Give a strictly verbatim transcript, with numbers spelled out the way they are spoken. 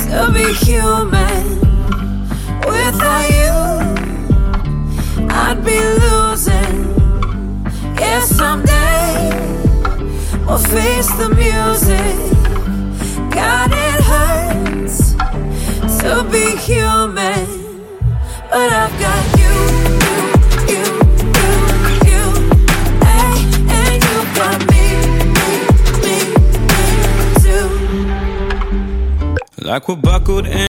to be human. Without you, I'd be losing. Yeah, someday we'll face the music. God, it hurts to be human, but I've got you, you, you, you, you, hey, and you got me, me, me, me too. Like we're buckled in